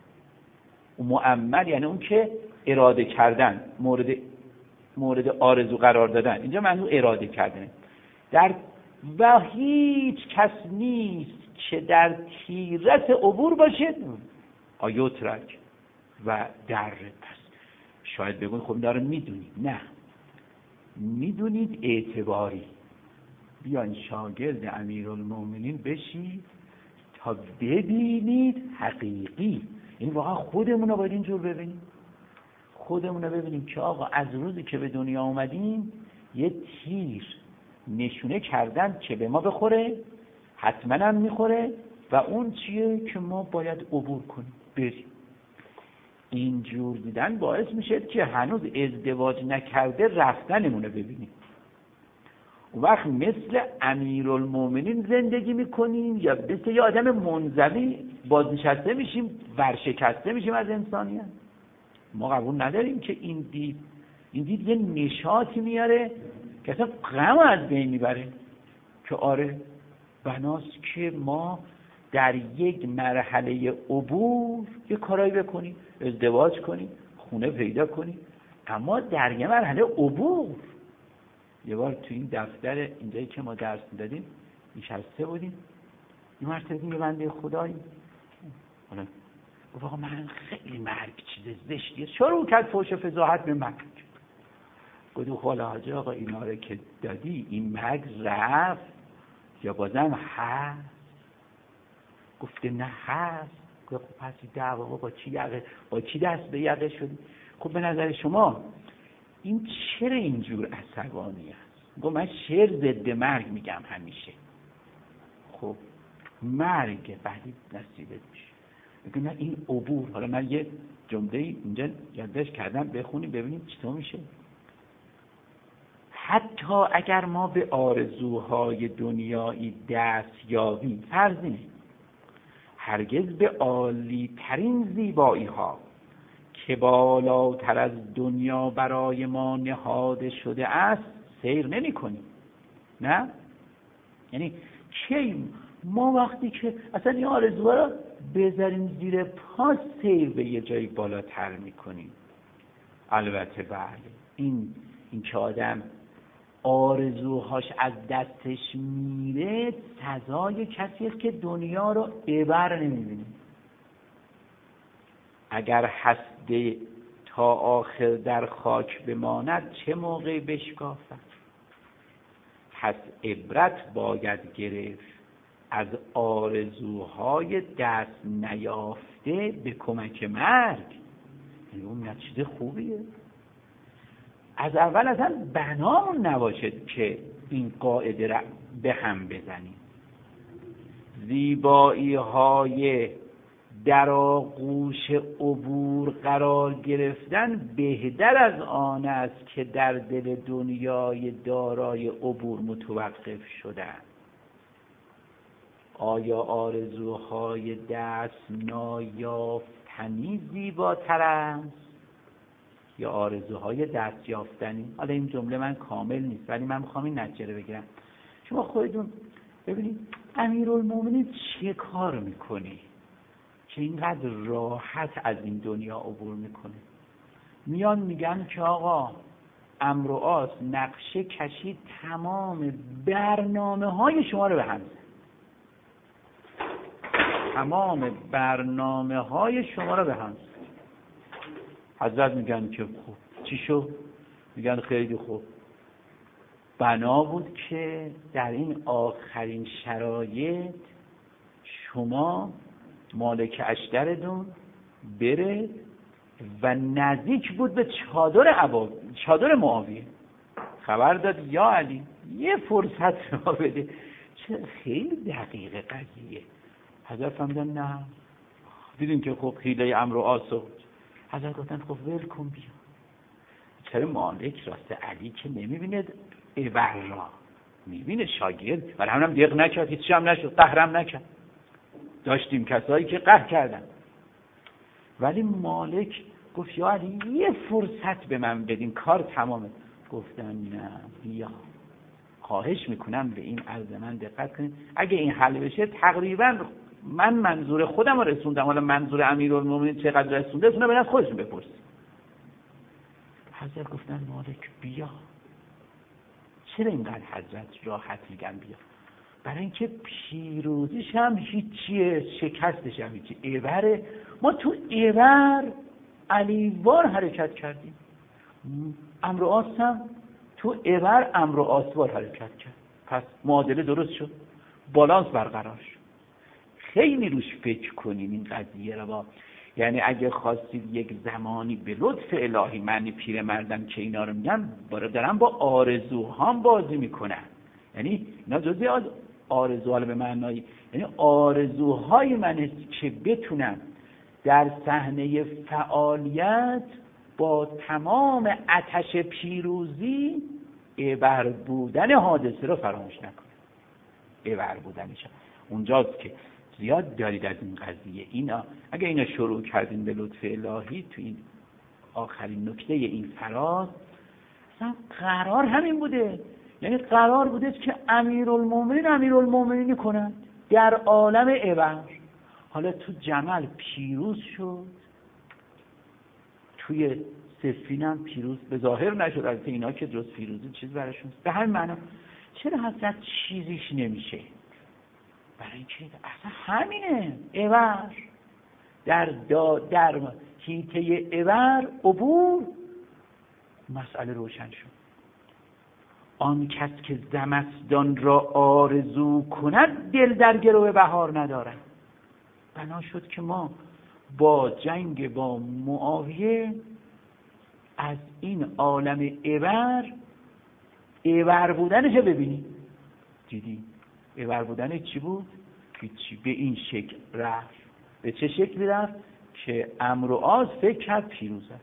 مؤمل یعنی اون که اراده کردن، مورد آرزو قرار دادن. اینجا منظور اراده کردنه. و هیچ کس نیست که در تیرت عبور باشد یترک و در پس. شاید بگوید خب داره میدونید. نه، میدونید اعتباری. بیاین شاگرد امیرالمومنین بشید تا ببینید حقیقی. این واقعا خودمون رو باید اینجور ببینیم. خودمون رو ببینیم که آقا از روزی که به دنیا اومدیم یه تیر نشونه کردن که به ما بخوره، حتما هم میخوره، و اون چیه که ما باید عبور کنیم بریم. اینجور دیدن باعث میشه که هنوز ازدواج نکرده رفتنمون رو ببینیم. اون وقت مثل امیرالمومنین زندگی میکنیم یا مثل یه آدم منزوی بازنشسته میشیم، ورشکسته میشیم از انسانیت. ما قبول نداریم که این دید یه نشاطی میاره که اصلا غم از بین میبره. که آره بناست که ما در یک مرحله عبور یه کارایی بکنیم، ازدواج کنیم، خونه پیدا کنیم، اما در یه مرحله عبور. یه بار تو این دفتر اینجایی که ما درس میدادیم نشسته بودیم، یه مرتبه دیدیم یه بنده خدایی حالا گفت آقا من خیلی مرگ چیز زشتیه، شروع کرد فحش و فضاحت به مرگ. گفتم خاله حاجی آقا اینا رو که دادی این مرگ رفت یا بازم هست؟ گفته نه هست. گفت خب پس دعوا با چی دست به یقه شدی؟ خب به نظر شما این چرا اینجور عصبانی است؟ گفت من شعر ضد مرگ میگم همیشه. خب مرگ بعدی نصیبت میشه. میگم نه این عبور. حالا من یه جمله اینجا یادداشت کردم بخونیم ببینیم چطور میشه. حتی اگر ما به آرزوهای دنیایی دست یابیم، فرض اینه هرگز به عالی ترین زیبایی ها که بالاتر از دنیا برای ما نهاده شده است سیر نمی کنیم. نه؟ یعنی کی ما وقتی که اصلا این آرزوها را بذاریم زیر پا سیر به یه جایی بالاتر می کنیم. البته بله، این که آدم آرزوهاش از دستش میره سزای کسی است که دنیا رو عبر نمیبینه. اگر هسته تا آخر در خاک بماند چه موقع بشکافد؟ پس عبرت باید گرفت از آرزوهای دست نیافته به کمک مرگ. اون چیز خوبیه. از اول اصلا بنامون نباشد که این قاعده را به هم بزنیم. زیبایی های در آغوش عبور قرار گرفتن بهتر از آن است که در دل دنیای دارای عبور متوقف شدن. آیا آرزوهای دست نایافتنی زیباتر است یا آرزوهای دست یافتنی؟ حالا این جمله من کامل نیست ولی من میخوام این نتیجه رو بگیرم. شما خودتون ببینید امیرالمومنین چه کار میکنه که اینقدر راحت از این دنیا عبور میکنه؟ میان میگن که آقا عمرو عاص نقشه کشید تمام برنامه‌های شما رو به هم زد. تمام برنامه‌های شما رو به هم زد. حضرت میگن که خوب چی شد؟ میگن خیلی خوب. بنا بود که در این آخرین شرایط شما مالک اشترتون بره و نزدیک بود به چادر معاویه. خبر داد یا علی یه فرصت ما بده. چه خیلی دقیقه قضیه. حضرت فهمیدن نه. دیدین که خب حیله عمرو عاص. حضرت گفتن خب ول کن بیا. چرا مالک راست علی که نمیبینه عبر را میبینه شاگرد، برای همینم دیق نکرد، هیچی هم نشد، قهرم نکرد. داشتیم کسایی که قهر کردن ولی مالک گفت یا علی یه فرصت به من بدین کار تمامه. گفتن نه بیا، خواهش میکنم به این عرض من دقت کنید. اگه این حل بشه تقریبا من منظور خودم رو رسوندم، حالا منظور امیرالمومنین چقدر رسونده اونو به نظر خودشون بپرسید. حضرت گفتن مالک بیا. چرا اینقدر حضرت راحت میگن بیا؟ برای اینکه پیروزیش هم هیچیه، شکستش هم هیچی. عبره. ما تو عبر علیوار حرکت کردیم. عمرو عاص هم تو عبر عمرو عاصوار حرکت کرد. پس معادله درست شد، بالانس برقرار شد. خیلی روش فکر کنین این قضیه رو. با یعنی اگه خواستید یک زمانی به لطف الهی، من پیرمردم که اینا رو میگم دارم با آرزوهام بازی میکنن. یعنی اینا جزئی آرزوها به معنای یعنی آرزوهای من که بتونم در صحنه فعالیت با تمام آتش پیروزی عبر بودن حادثه رو فراموش نکنم. عبر بودنش اونجاست که زیاد دارید از این قضیه. اینا اگه اینا شروع کردین به لطف الهی تو این آخرین نکته این فراز، اصلا قرار همین بوده. یعنی قرار بوده که امیرالمومنین کنند در عالم عبر. حالا تو جمل پیروز شد، توی صفین هم پیروز به ظاهر نشد. البته اینا که جز پیروزی چیز براشون به همین معنا. چرا حضرت چیزیش نمیشه؟ برای اینکه اصلا همینه. عبر در حیطه عبر عبور مسئله روشن شد. آن کس که زمستان را آرزو کند دل در گرو بهار ندارد. بنا شد که ما با جنگ با معاویه از این عالم عبر بودنش ببینیم. دیدی عبر بودن چی بود؟ هیچی. به این شکل رفت. به چه شکلی رفت؟ که عمرو عاص فکر کرد پیروز است.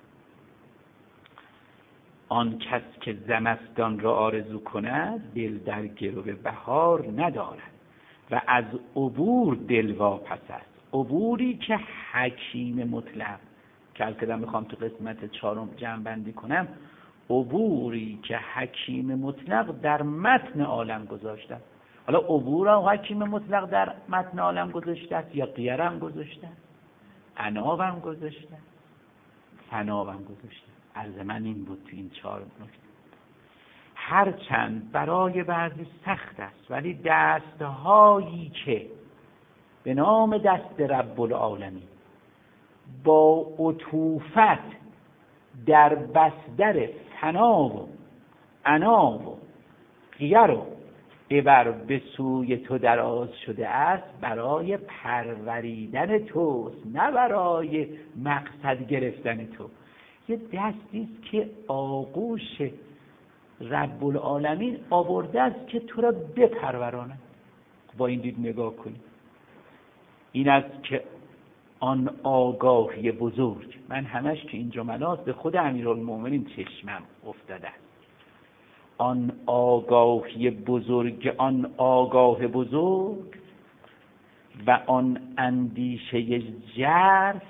آن کس که زمستان را آرزو کند دل در گرو بهار ندارد و از عبور دل واپس است. عبوری که حکیم مطلق، که البته میخوام تو قسمت 4 جمع بندی کنم، عبوری که حکیم مطلق در متن عالم گذاشته. حالا عبور و حکیم مطلق در متن عالم گذاشته است یا غیرم گذاشته است، عنابم گذاشته، فنابم گذاشته. عرض من این بود تو این 4 نکته. هرچند برای بعضی سخت است، ولی دستهایی که به نام دست رب العالمین با عطوفت در بصدر فنا و عنا و غیر و عبر به سوی تو دراز شده است، برای پروریدن توست، نه برای مقصد گرفتن تو. یه دستی است که آغوش رب العالمین آورده است که تو را بپرورانه. با این دید نگاه کنید. این است که آن آگاهی بزرگ، من همش که این جملات به خود امیرالمومنین چشمم افتاده است. آن آگاهی بزرگ، آن آگاه بزرگ و آن اندیشه جرف،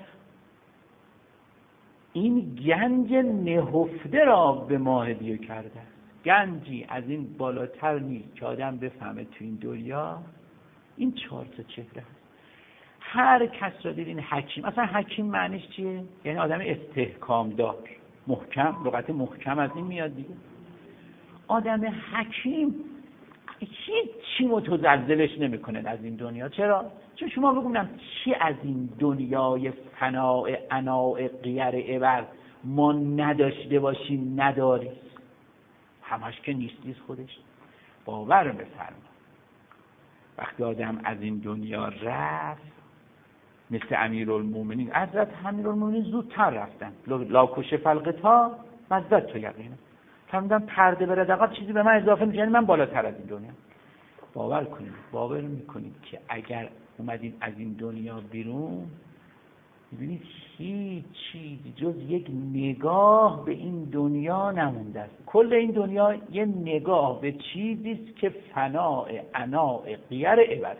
این گنج نهفته را به ما هدیه کرده است. گنجی از این بالاتر نیست که آدم بفهمه تو این دنیا این 4 چهره است. هر کس را دیدین حکیم، اصلا حکیم معنیش چیه؟ یعنی آدم استحکام دار، محکم. لغت محکم از این میاد دیگه. آدم حکیم هیچی متزلزلش نمیکنه از این دنیا. چرا؟ چون شما بگونم چی از این دنیای فناء عناء غیر عبر ما نداشته باشیم نداریم؟ همش که نیستیست خودش. باور بفرما وقتی آدم از این دنیا رفت، مثل امیرالمومنین، حضرت امیرالمومنین زودتر رفتن. لا کشف الغطا مزدت تو یقینا. فرمودن پرده به ردقات چیزی به من اضافه میشه، یعنی من بالاتر از این دنیا. باور میکنید که اگر اومدین از این دنیا بیرون، میبینید هیچ چیزی جز یک نگاه به این دنیا نمونده است. کل این دنیا یه نگاه به چیزیست که فناء عناء غیر عبر.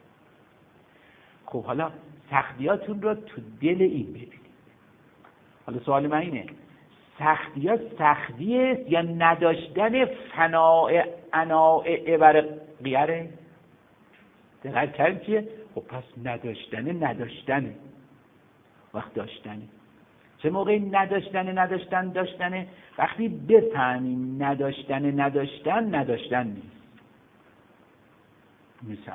خب حالا سختیاتون رو تو دل این ببینید. حالا سوال من اینه، سختیات سختیه یا نداشتن فناء عناء عبر غیره؟ دقیق کردیم چیه؟ خب پس نداشتنه وقت داشتنه. چه موقعی نداشتنه؟ وقتی بفهمیم نداشتن نیست. مثل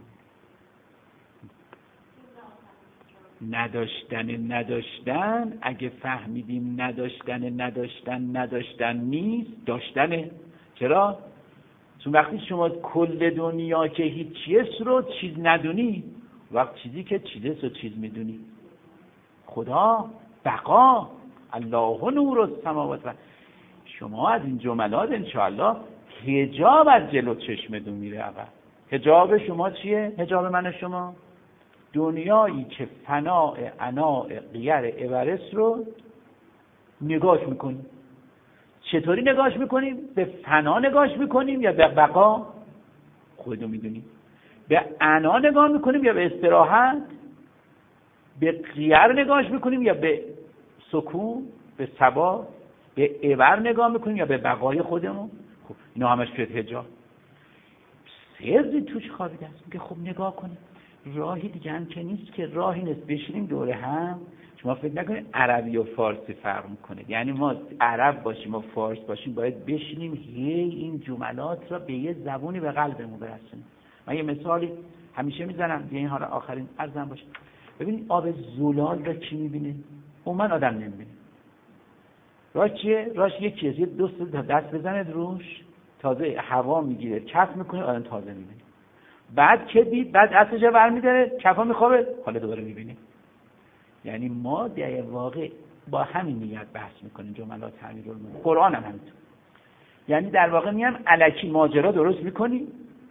نداشتن اگه فهمیدیم نداشتن نیست، داشتنه. چرا؟ چون وقتی شما کل دنیا که هیچیست رو چیز ندونی، وقت چیزی که چیزست رو چیز میدونی. خدا، بقا، الله نور السماوات و شما از این جملات انشاءالله حجاب از جلو چشمتون میره عقب. حجاب شما چیه؟ حجاب من و شما دنیایی که فناء عناء غیر عبرست رو نگاش میکنیم. چطوری نگاش میکنیم؟ به فنا نگاش میکنیم یا به بقا؟ خودتون میدونیم. به عنا نگاه میکنیم یا به استراحت؟ به غیر نگاش میکنیم یا به سکون، به ثبات؟ به عبر نگاه میکنیم یا به بقای خودمون؟ خب اینا همش شد حجاب. سرزی توش خوابیده است. میگه خب نگاه کنیم، راهی دیگه هم که نیست که، راهی نیست بشینیم دوره هم. شما فکر نکنید عربی و فارسی فرق میکنه. یعنی ما عرب باشیم و فارس باشیم باید بشینیم این جملات را به یه زبونی به قلبمون برسونیم. من یه مثالی همیشه میزنم، این حالا آخرین عرضم باشه. ببینید آب زلال را کی میبینه؟ من آدم نمیبینه. راش چیه؟ راش یکیه، یه دست بزنید روش تازه هوا میگیره، کف میکنه، آدم تازه میبینه. بعد که دید، بعد دستش رو برمی‌داره، کفا میخوابه، حالا دوباره میبینه. یعنی ما در واقع با همین نیت بحث میکنیم جملات امیرالمومنین. قرآن هم همینطور. یعنی در واقع میام الکی ماجرا درست میکنیم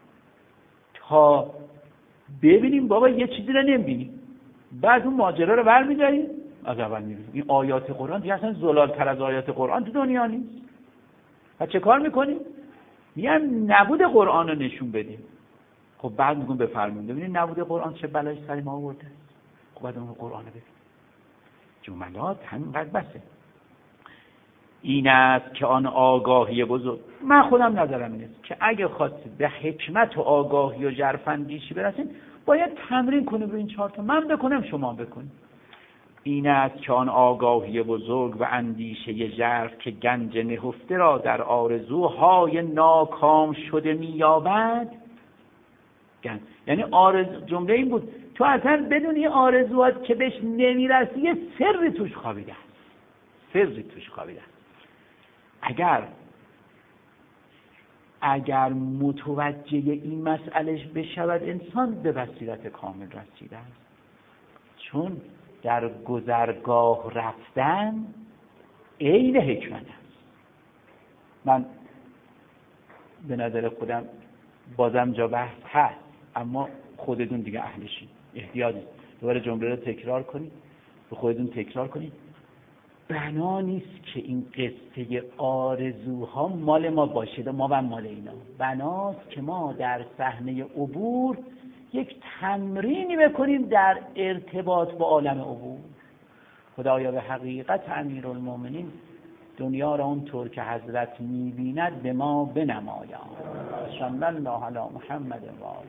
تا ببینیم بابا یه چیزی رو نمیبینیم، بعد اون ماجرا رو برمی‌داریم از اول میبینیم. این آیات قرآن دیگه اصلا زلال‌تر از آیات قرآن تو دنیا نیست. و چه کار میکنیم؟ میام نبود قرآن رو نشون بدیم. خب بعد میگم بفرمایید ببینید نبوده قرآن چه بلایی سر ما آورده. خب بعد اون قرآن ببین جملات همینقدر بسه. این است که آن آگاهی بزرگ، من خودم نظرم اینه که اگه خواست به حکمت و آگاهی و ژرفاندیشی برسیم باید تمرین کنیم رو این 4 تا، من بکنم شما بکنیم. این است که آن آگاهی بزرگ و اندیشه ژرف که گنج نهفته را در آرزوهای ناکام شده می‌یابد. یعنی جمله این بود تو اصلا بدون این آرزوات که بهش نمیرسی یه سری توش خوابیده است، سری توش خوابیده است. اگر متوجه این مسئلهش بشود انسان به بصیرت کامل رسیده است. چون در گذرگاه رفتن عین حکمت است. من به نظر خودم بازم جا بحث هست، اما خودتون دیگه اهلشین، احتیاج نیست دوباره جمله رو تکرار کنید، به خودتون تکرار کنید. بنا نیست که این قصه آرزوها مال ما باشه، ما و مال اینا. بناست که ما در صحنه عبور یک تمرینی بکنیم در ارتباط با عالم عبور. خدایا به حقیقت امیرالمومنین دنیا را اونطور که حضرت می‌بیند به ما بنمایا. صلی الله علی محمد و آل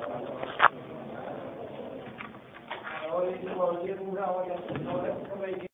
محمد.